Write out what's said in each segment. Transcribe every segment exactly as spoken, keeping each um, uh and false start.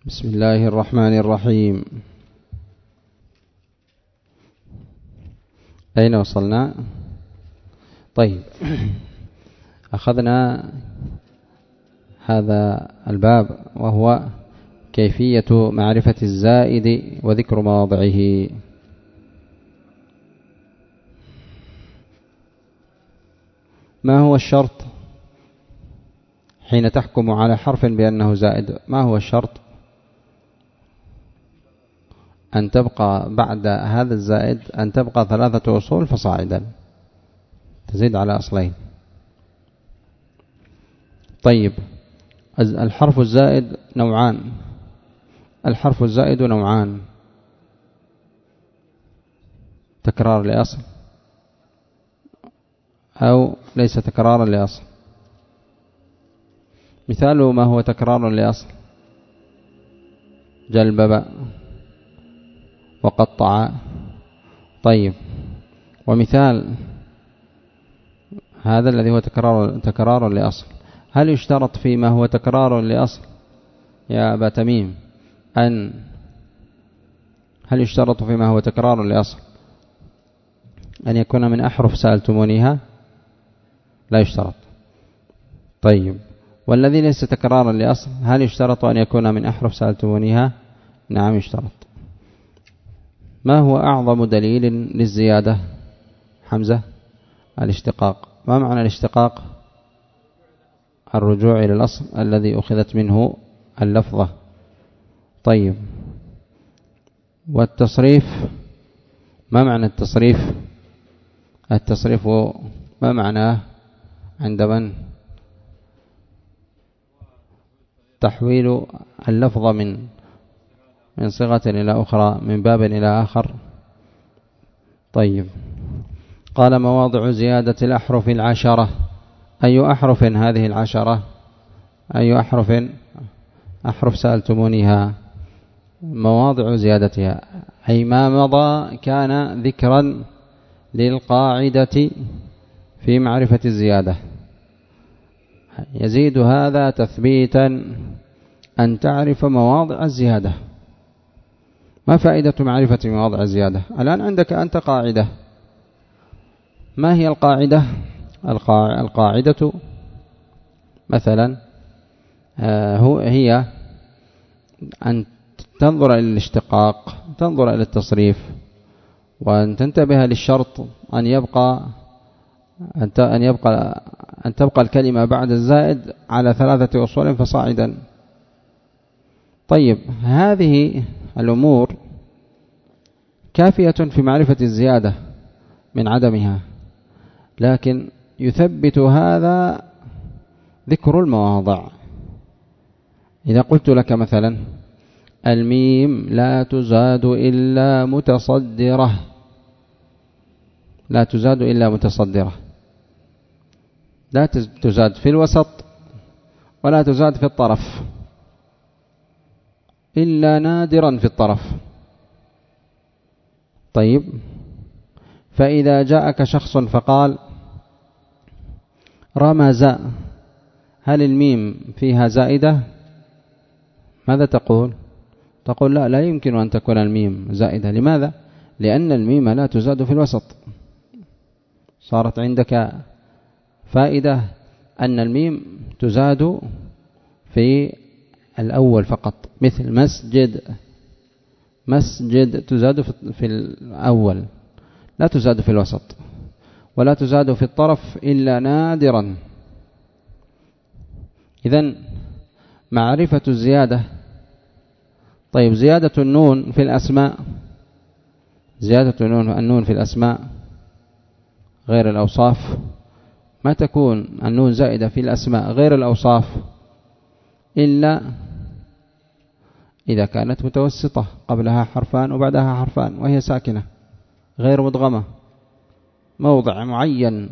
بسم الله الرحمن الرحيم. أين وصلنا؟ طيب، أخذنا هذا الباب وهو كيفية معرفة الزائد وذكر مواضعه. ما هو الشرط حين تحكم على حرف بأنه زائد؟ ما هو الشرط؟ أن تبقى بعد هذا الزائد أن تبقى ثلاثة أصول فصاعدا، تزيد على أصلين. طيب، الحرف الزائد نوعان. الحرف الزائد نوعان: تكرار لأصل أو ليس تكرارا لأصل. مثاله ما هو تكرار لأصل؟ جلبب وقطع. طيب، ومثال هذا الذي هو تكرار تكرار لأصل، هل يشترط فيما هو تكرار لأصل يا أبا تميم أن هل يشترط فيما هو تكرار لأصل أن يكون من أحرف سألتمونيها؟ لا يشترط. طيب، والذي ليس تكرارا لأصل هل يشترط أن يكون من أحرف سألتمونيها؟ نعم يشترط. ما هو أعظم دليل للزيادة؟ حمزة؟ الاشتقاق. ما معنى الاشتقاق؟ الرجوع إلى الأصل الذي أخذت منه اللفظة. طيب، والتصريف ما معنى التصريف؟ التصريف ما معناه عند من؟ تحويل اللفظة من من صيغة إلى أخرى، من باب إلى آخر. طيب، قال مواضع زيادة الأحرف العشرة. أي أحرف هذه العشرة؟ أي أحرف؟ أحرف سألتمونيها. مواضع زيادتها أي ما مضى كان ذكرا للقاعدة في معرفة الزيادة. يزيد هذا تثبيتا أن تعرف مواضع الزيادة. ما فائدة معرفة مواضع الزيادة؟ الآن عندك أنت قاعدة. ما هي القاعدة؟ القاعدة مثلا هي أن تنظر إلى الاشتقاق، تنظر إلى التصريف، وأن تنتبه للشرط أن يبقى أن يبقى أن تبقى الكلمة بعد الزائد على ثلاثة أصول فصاعدا. طيب، هذه الأمور كافية في معرفة الزيادة من عدمها، لكن يثبت هذا ذكر المواضع. إذا قلت لك مثلا الميم لا تزاد إلا متصدرة، لا تزاد إلا متصدرة، لا تزاد في الوسط ولا تزاد في الطرف إلا نادرا في الطرف. طيب، فإذا جاءك شخص فقال رمز، هل الميم فيها زائدة؟ ماذا تقول؟ تقول لا لا يمكن أن تكون الميم زائدة. لماذا؟ لأن الميم لا تزاد في الوسط. صارت عندك فائدة أن الميم تزاد في الأول فقط، مثل مسجد. مسجد تزاد في الأول، لا تزاد في الوسط ولا تزاد في الطرف إلا نادرا. إذن معرفة الزيادة. طيب، زيادة النون في الأسماء، زيادة النون النون في الأسماء غير الأوصاف. ما تكون النون زائدة في الأسماء غير الأوصاف إلا إذا كانت متوسطة، قبلها حرفان وبعدها حرفان وهي ساكنة غير مدغمة، موضع معين.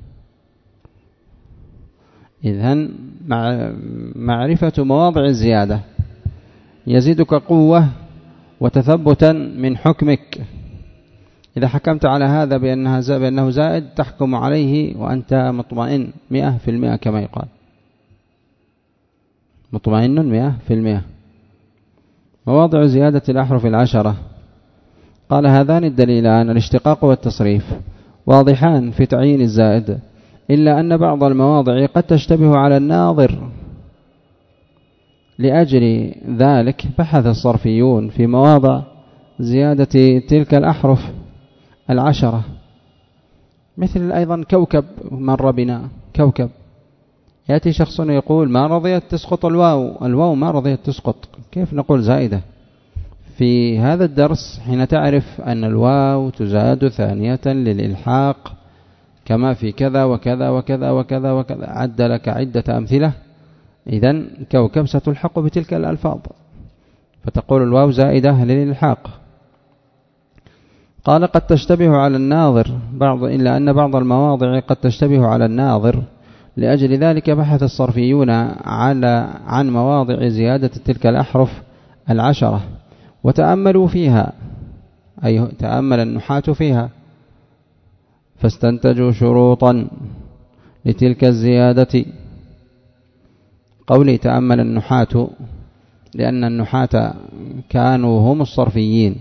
إذن معرفة مواضع الزيادة يزيدك قوة وتثبتا من حكمك. إذا حكمت على هذا بأنها بأنه زائد تحكم عليه وأنت مطمئن مئة في المئة كما يقال، مطمئن مئة في المئة. مواضع زيادة الأحرف العشرة. قال هذان الدليلان الاشتقاق والتصريف واضحان في تعيين الزائد، إلا أن بعض المواضع قد تشتبه على الناظر، لأجل ذلك بحث الصرفيون في مواضع زيادة تلك الأحرف العشرة. مثل أيضا كوكب مر بنا، كوكب يأتي شخص يقول ما رضيت تسقط الواو، الواو ما رضيت تسقط، كيف نقول زائدة؟ في هذا الدرس حين تعرف أن الواو تزاد ثانية للإلحاق كما في كذا وكذا وكذا وكذا وكذا، عد لك عدة أمثلة، إذن كوكب ستلحق بتلك الألفاظ، فتقول الواو زائدة للإلحاق. قال قد تشتبه على الناظر بعض، إلا أن بعض المواضع قد تشتبه على الناظر، لأجل ذلك بحث الصرفيون على عن مواضع زيادة تلك الأحرف العشرة وتأملوا فيها، أي تأمل النحاة فيها، فاستنتجوا شروطا لتلك الزيادة. قولي تأمل النحاة لأن النحاة كانوا هم الصرفيين،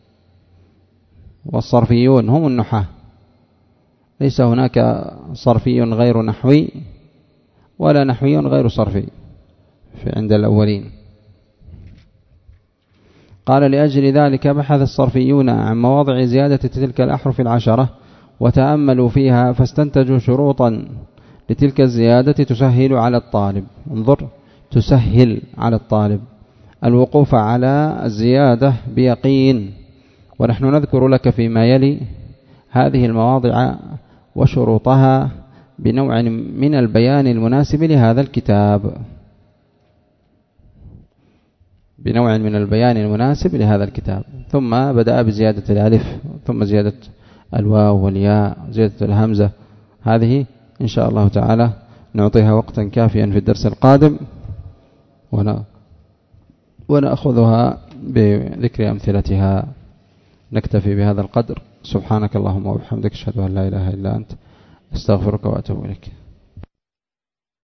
والصرفيون هم النحاة، ليس هناك صرفي غير نحوي ولا نحوي غير صرفي في عند الأولين. قال لأجل ذلك بحث الصرفيون عن مواضع زيادة تلك الأحرف العشرة وتأملوا فيها، فاستنتجوا شروطا لتلك الزيادة تسهل على الطالب، انظر، تسهل على الطالب الوقوف على الزيادة بيقين. ونحن نذكر لك فيما يلي هذه المواضع وشروطها بنوع من البيان المناسب لهذا الكتاب، بنوع من البيان المناسب لهذا الكتاب. ثم بدأ بزيادة الألف، ثم زيادة الواو والياء، زيادة الهمزة. هذه إن شاء الله تعالى نعطيها وقتا كافيا في الدرس القادم، ونأخذها بذكر أمثلتها. نكتفي بهذا القدر. سبحانك اللهم وبحمدك، أشهد أن لا إله إلا أنت، استغفرك وأتوب إليك.